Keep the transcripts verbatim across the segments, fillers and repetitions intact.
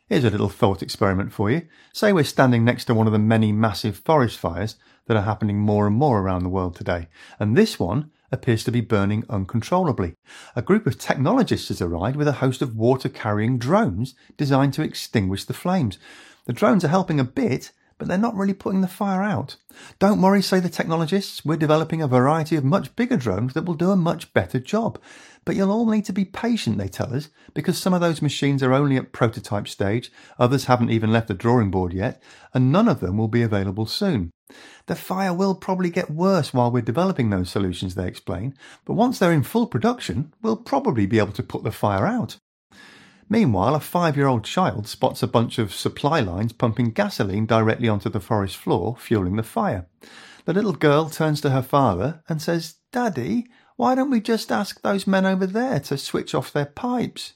Here's a little thought experiment for you. Say we're standing next to one of the many massive forest fires that are happening more and more around the world today, and this one appears to be burning uncontrollably. A group of technologists has arrived with a host of water-carrying drones designed to extinguish the flames. The drones are helping a bit, but they're not really putting the fire out. Don't worry, say the technologists, we're developing a variety of much bigger drones that will do a much better job. But you'll all need to be patient, they tell us, because some of those machines are only at prototype stage, others haven't even left the drawing board yet, and none of them will be available soon. The fire will probably get worse while we're developing those solutions, they explain, but once they're in full production, we'll probably be able to put the fire out. Meanwhile, a five-year-old child spots a bunch of supply lines pumping gasoline directly onto the forest floor, fueling the fire. The little girl turns to her father and says, "Daddy, why don't we just ask those men over there to switch off their pipes?"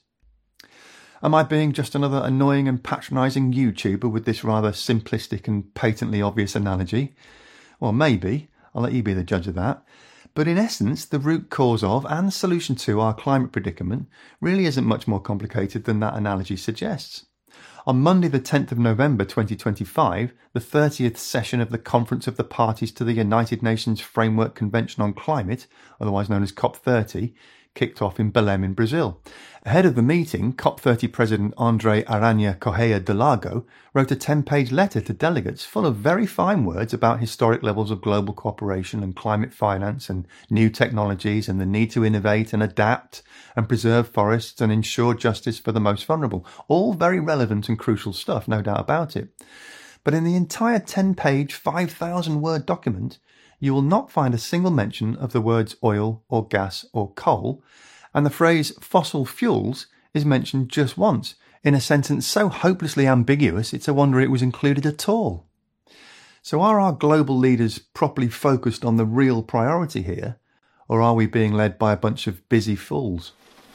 Am I being just another annoying and patronising YouTuber with this rather simplistic and patently obvious analogy? Well, maybe. I'll let you be the judge of that. But in essence, the root cause of and solution to our climate predicament really isn't much more complicated than that analogy suggests. On Monday the tenth of November twenty twenty-five, the thirtieth session of the Conference of the Parties to the United Nations Framework Convention on Climate, otherwise known as COP thirty, kicked off in Belém in Brazil. Ahead of the meeting, COP thirty President André Aranha Correia de Largo wrote a ten-page letter to delegates full of very fine words about historic levels of global cooperation and climate finance and new technologies and the need to innovate and adapt and preserve forests and ensure justice for the most vulnerable. All very relevant and crucial stuff, no doubt about it. But in the entire ten-page, five thousand word document, you will not find a single mention of the words oil or gas or coal, and the phrase fossil fuels is mentioned just once, in a sentence so hopelessly ambiguous it's a wonder it was included at all. So are our global leaders properly focused on the real priority here, or are we being led by a bunch of busy fools?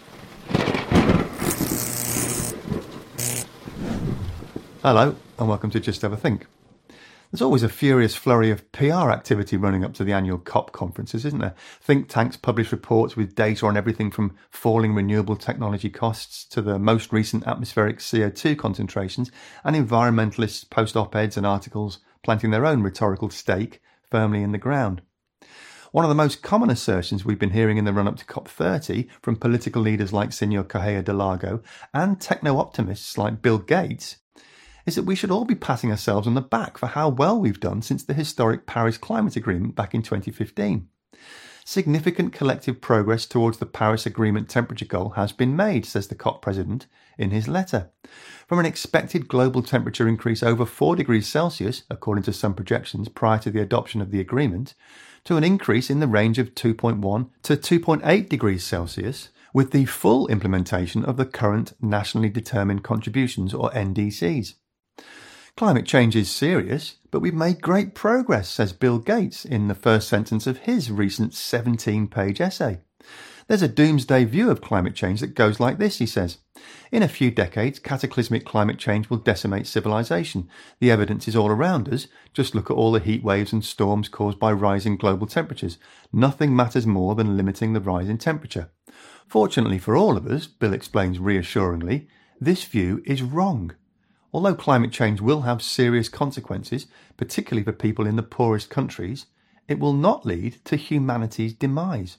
Hello, and welcome to Just Have a Think. There's always a furious flurry of P R activity running up to the annual COP conferences, isn't there? Think tanks publish reports with data on everything from falling renewable technology costs to the most recent atmospheric C O two concentrations, and environmentalists post op-eds and articles planting their own rhetorical stake firmly in the ground. One of the most common assertions we've been hearing in the run-up to COP thirty from political leaders like Senor Correia de Largo and techno-optimists like Bill Gates is that we should all be patting ourselves on the back for how well we've done since the historic Paris Climate Agreement back in twenty fifteen. Significant collective progress towards the Paris Agreement temperature goal has been made, says the COP president in his letter. From an expected global temperature increase over four degrees Celsius, according to some projections prior to the adoption of the agreement, to an increase in the range of two point one to two point eight degrees Celsius with the full implementation of the current nationally determined contributions, or N D Cs. Climate change is serious, but we've made great progress, says Bill Gates in the first sentence of his recent seventeen-page essay. There's a doomsday view of climate change that goes like this, he says. In a few decades, cataclysmic climate change will decimate civilization. The evidence is all around us. Just look at all the heat waves and storms caused by rising global temperatures. Nothing matters more than limiting the rise in temperature. Fortunately for all of us, Bill explains reassuringly, this view is wrong. Although climate change will have serious consequences, particularly for people in the poorest countries, it will not lead to humanity's demise.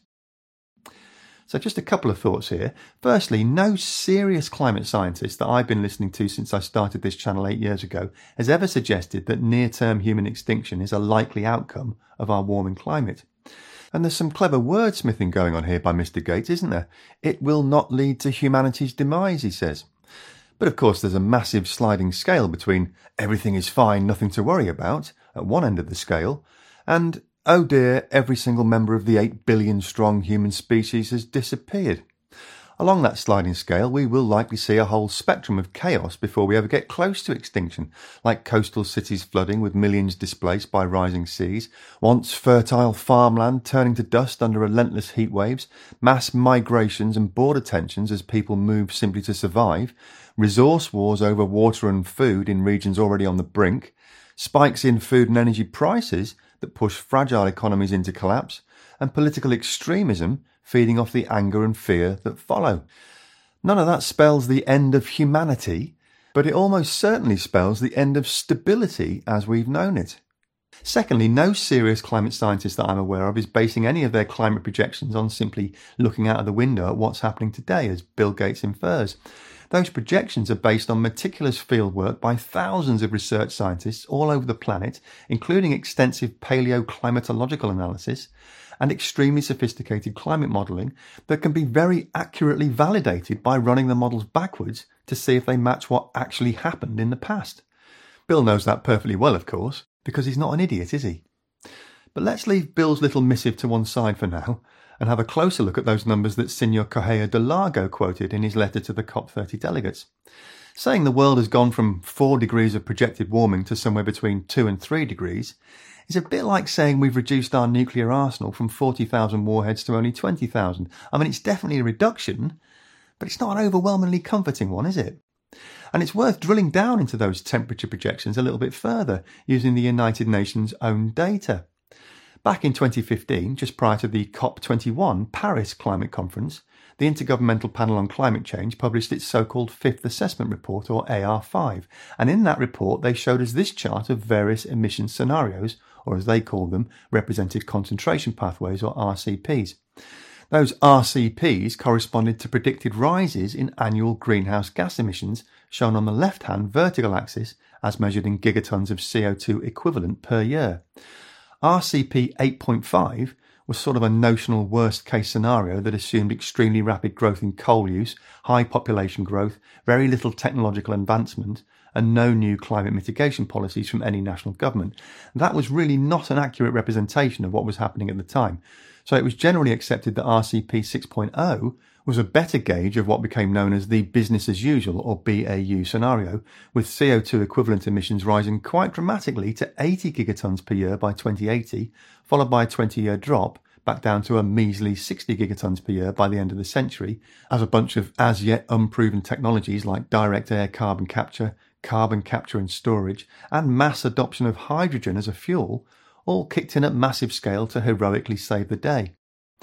So just a couple of thoughts here. Firstly, no serious climate scientist that I've been listening to since I started this channel eight years ago has ever suggested that near-term human extinction is a likely outcome of our warming climate. And there's some clever wordsmithing going on here by Mister Gates, isn't there? It will not lead to humanity's demise, he says. But of course there's a massive sliding scale between everything is fine, nothing to worry about, at one end of the scale, and oh dear, every single member of the eight billion strong human species has disappeared. Along that sliding scale, we will likely see a whole spectrum of chaos before we ever get close to extinction, like coastal cities flooding with millions displaced by rising seas, once fertile farmland turning to dust under relentless heat waves, mass migrations and border tensions as people move simply to survive, resource wars over water and food in regions already on the brink, spikes in food and energy prices that push fragile economies into collapse, and political extremism feeding off the anger and fear that follow. None of that spells the end of humanity, but it almost certainly spells the end of stability as we've known it. Secondly, no serious climate scientist that I'm aware of is basing any of their climate projections on simply looking out of the window at what's happening today, as Bill Gates infers. Those projections are based on meticulous fieldwork by thousands of research scientists all over the planet, including extensive paleoclimatological analysis and extremely sophisticated climate modelling that can be very accurately validated by running the models backwards to see if they match what actually happened in the past. Bill knows that perfectly well, of course, because he's not an idiot, is he? But let's leave Bill's little missive to one side for now and have a closer look at those numbers that Senor Correia de Largo quoted in his letter to the COP thirty delegates. Saying the world has gone from four degrees of projected warming to somewhere between two and three degrees is a bit like saying we've reduced our nuclear arsenal from forty thousand warheads to only twenty thousand. I mean, it's definitely a reduction, but it's not an overwhelmingly comforting one, is it? And it's worth drilling down into those temperature projections a little bit further using the United Nations' own data. Back in twenty fifteen, just prior to the COP twenty-one Paris Climate Conference, the Intergovernmental Panel on Climate Change published its so-called Fifth Assessment Report, or A R five, and in that report they showed us this chart of various emission scenarios, or as they call them, represented concentration pathways, or R C Ps. Those R C Ps corresponded to predicted rises in annual greenhouse gas emissions, shown on the left-hand vertical axis as measured in gigatons of C O two equivalent per year. R C P eight point five was sort of a notional worst-case scenario that assumed extremely rapid growth in coal use, high population growth, very little technological advancement, and no new climate mitigation policies from any national government. That was really not an accurate representation of what was happening at the time. So it was generally accepted that R C P six point oh was a better gauge of what became known as the business as usual, or B A U scenario, with C O two equivalent emissions rising quite dramatically to eighty gigatons per year by twenty eighty, followed by a twenty-year drop back down to a measly sixty gigatons per year by the end of the century, as a bunch of as yet unproven technologies like direct air carbon capture, carbon capture and storage, and mass adoption of hydrogen as a fuel all kicked in at massive scale to heroically save the day.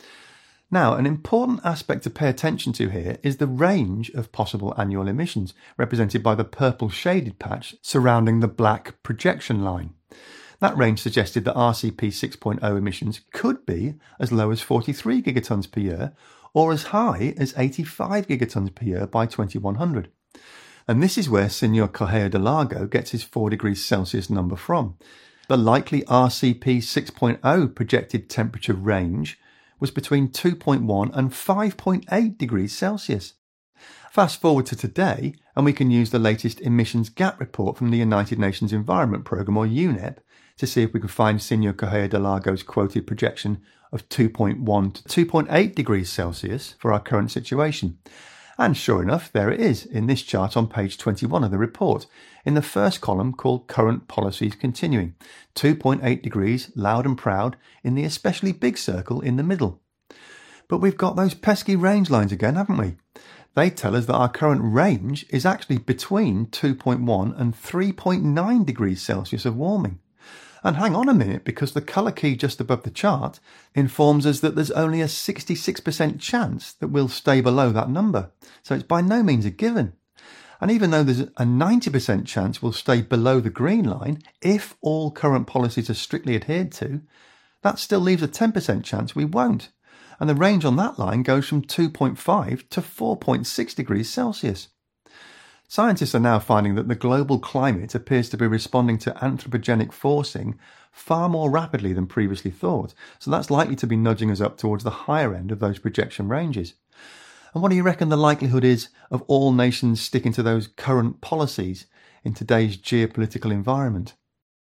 Now, an important aspect to pay attention to here is the range of possible annual emissions, represented by the purple shaded patch surrounding the black projection line. That range suggested that R C P six point oh emissions could be as low as forty-three gigatons per year, or as high as eighty-five gigatons per year by twenty-one hundred. And this is where Senor Correia de Largo gets his four degrees Celsius number from. The likely R C P six point oh projected temperature range was between two point one and five point eight degrees Celsius. Fast forward to today, and we can use the latest emissions gap report from the United Nations Environment Programme, or U N E P, to see if we can find Senor Correia de Largo's quoted projection of two point one to two point eight degrees Celsius for our current situation. And sure enough, there it is in this chart on page twenty-one of the report, in the first column called Current Policies Continuing, two point eight degrees, loud and proud, in the especially big circle in the middle. But we've got those pesky range lines again, haven't we? They tell us that our current range is actually between two point one and three point nine degrees Celsius of warming. And hang on a minute, because the colour key just above the chart informs us that there's only a sixty-six percent chance that we'll stay below that number. So it's by no means a given. And even though there's a ninety percent chance we'll stay below the green line, if all current policies are strictly adhered to, that still leaves a ten percent chance we won't. And the range on that line goes from two point five to four point six degrees Celsius. Scientists are now finding that the global climate appears to be responding to anthropogenic forcing far more rapidly than previously thought, so that's likely to be nudging us up towards the higher end of those projection ranges. And what do you reckon the likelihood is of all nations sticking to those current policies in today's geopolitical environment?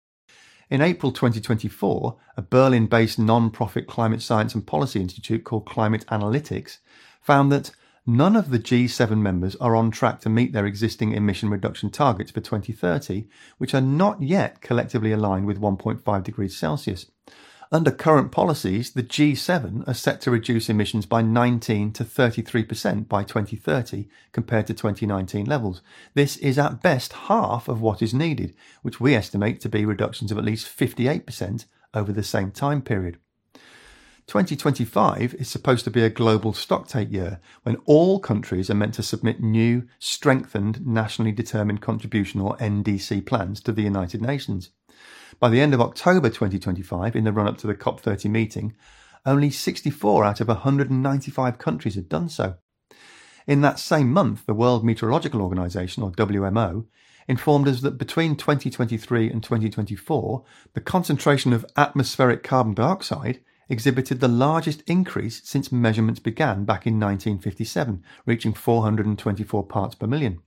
In April twenty twenty-four, a Berlin-based non-profit climate science and policy institute called Climate Analytics found that none of the G seven members are on track to meet their existing emission reduction targets for twenty thirty, which are not yet collectively aligned with one point five degrees Celsius. Under current policies, the G seven are set to reduce emissions by nineteen to thirty-three percent by twenty thirty compared to twenty nineteen levels. This is at best half of what is needed, which we estimate to be reductions of at least fifty-eight percent over the same time period. twenty twenty-five is supposed to be a global stocktake year when all countries are meant to submit new, strengthened, nationally determined contribution or N D C plans to the United Nations. By the end of October twenty twenty-five, in the run-up to the COP thirty meeting, only sixty-four out of one hundred ninety-five countries had done so. In that same month, the World Meteorological Organization, or W M O, informed us that between twenty twenty-three and twenty twenty-four, the concentration of atmospheric carbon dioxide exhibited the largest increase since measurements began back in nineteen fifty-seven, reaching four hundred twenty-four parts per million.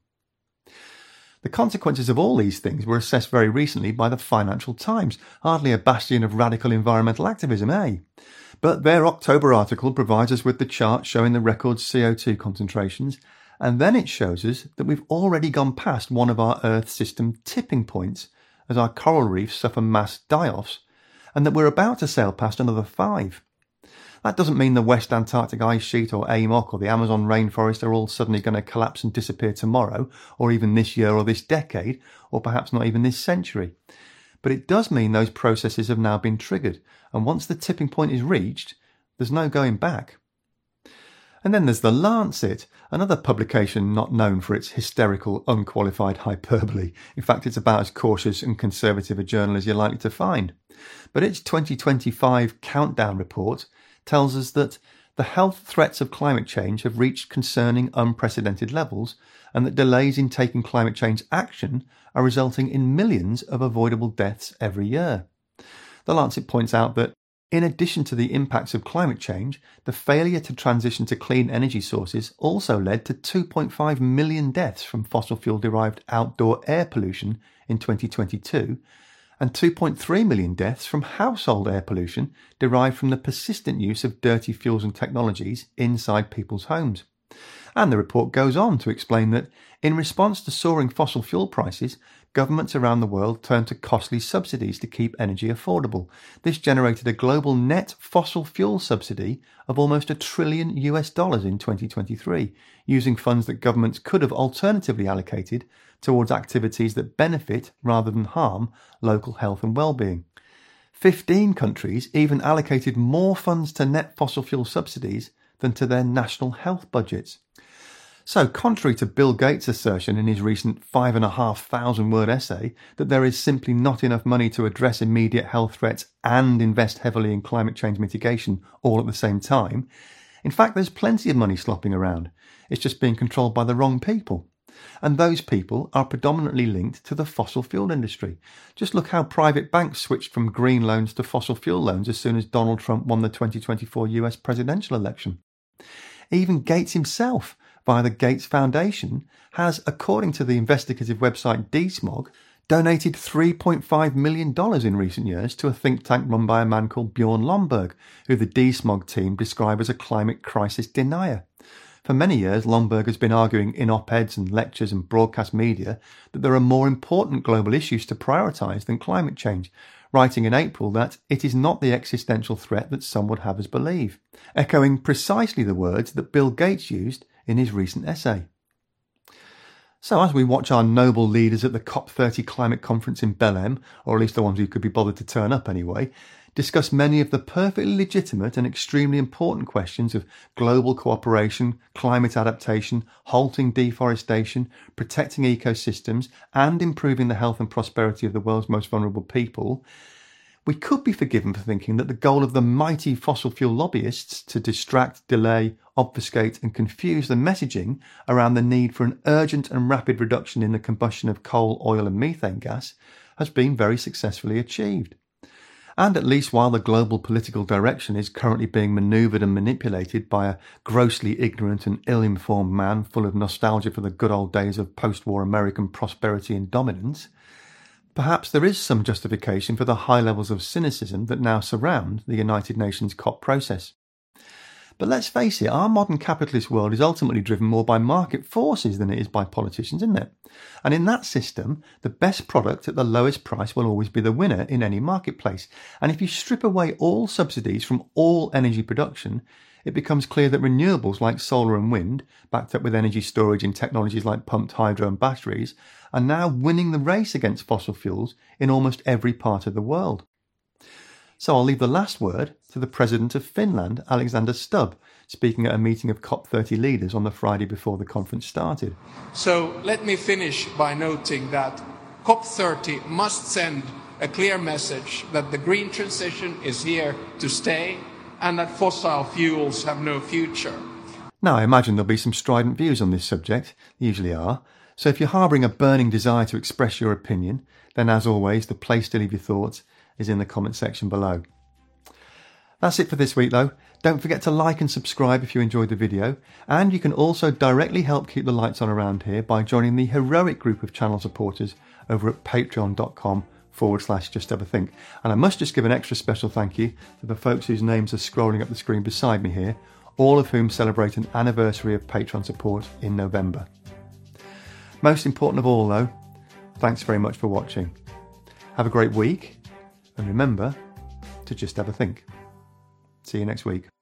The consequences of all these things were assessed very recently by the Financial Times, hardly a bastion of radical environmental activism, eh? But their October article provides us with the chart showing the record C O two concentrations, and then it shows us that we've already gone past one of our Earth system tipping points as our coral reefs suffer mass die-offs, and that we're about to sail past another five. That doesn't mean the West Antarctic ice sheet or A M O C or the Amazon rainforest are all suddenly going to collapse and disappear tomorrow, or even this year or this decade, or perhaps not even this century. But it does mean those processes have now been triggered, and once the tipping point is reached, there's no going back. And then there's The Lancet, another publication not known for its hysterical, unqualified hyperbole. In fact, it's about as cautious and conservative a journal as you're likely to find. But its twenty twenty-five countdown report tells us that the health threats of climate change have reached concerning unprecedented levels, and that delays in taking climate change action are resulting in millions of avoidable deaths every year. The Lancet points out that in addition to the impacts of climate change, the failure to transition to clean energy sources also led to two point five million deaths from fossil fuel-derived outdoor air pollution in twenty twenty-two, and two point three million deaths from household air pollution derived from the persistent use of dirty fuels and technologies inside people's homes. And the report goes on to explain that in response to soaring fossil fuel prices, governments around the world turned to costly subsidies to keep energy affordable. This generated a global net fossil fuel subsidy of almost a trillion U S dollars in twenty twenty-three, using funds that governments could have alternatively allocated towards activities that benefit rather than harm local health and well-being. Fifteen countries even allocated more funds to net fossil fuel subsidies than to their national health budgets. So, contrary to Bill Gates' assertion in his recent five and a half thousand word essay that there is simply not enough money to address immediate health threats and invest heavily in climate change mitigation all at the same time, in fact there's plenty of money slopping around. It's just being controlled by the wrong people. And those people are predominantly linked to the fossil fuel industry. Just look how private banks switched from green loans to fossil fuel loans as soon as Donald Trump won the twenty twenty-four U S presidential election. Even Gates himself, via the Gates Foundation, has, according to the investigative website DeSmog, donated three point five million dollars in recent years to a think tank run by a man called Bjorn Lomborg, who the DeSmog team describe as a climate crisis denier. For many years, Lomborg has been arguing in op-eds and lectures and broadcast media that there are more important global issues to prioritise than climate change, writing in April that it is not the existential threat that some would have us believe, echoing precisely the words that Bill Gates used in his recent essay. So as we watch our noble leaders at the COP thirty climate conference in Belém, or at least the ones who could be bothered to turn up anyway, discuss many of the perfectly legitimate and extremely important questions of global cooperation, climate adaptation, halting deforestation, protecting ecosystems, and improving the health and prosperity of the world's most vulnerable people, we could be forgiven for thinking that the goal of the mighty fossil fuel lobbyists to distract, delay, obfuscate and confuse the messaging around the need for an urgent and rapid reduction in the combustion of coal, oil and methane gas has been very successfully achieved. And at least while the global political direction is currently being manoeuvred and manipulated by a grossly ignorant and ill-informed man full of nostalgia for the good old days of post-war American prosperity and dominance, perhaps there is some justification for the high levels of cynicism that now surround the United Nations COP process. But let's face it, our modern capitalist world is ultimately driven more by market forces than it is by politicians, isn't it? And in that system, the best product at the lowest price will always be the winner in any marketplace. And if you strip away all subsidies from all energy production, it becomes clear that renewables like solar and wind, backed up with energy storage in technologies like pumped hydro and batteries, are now winning the race against fossil fuels in almost every part of the world. So I'll leave the last word to the President of Finland, Alexander Stubb, speaking at a meeting of COP thirty leaders on the Friday before the conference started. So let me finish by noting that COP thirty must send a clear message that the green transition is here to stay and that fossil fuels have no future. Now, I imagine there'll be some strident views on this subject. There usually are. So if you're harbouring a burning desire to express your opinion, then as always, the place to leave your thoughts is in the comment section below. That's it for this week though. Don't forget to like and subscribe if you enjoyed the video, and you can also directly help keep the lights on around here by joining the heroic group of channel supporters over at patreon.com forward slash just have a think. And I must just give an extra special thank you to the folks whose names are scrolling up the screen beside me here, all of whom celebrate an anniversary of Patreon support in November. Most important of all though, thanks very much for watching. Have a great week, and remember to just have a think. See you next week.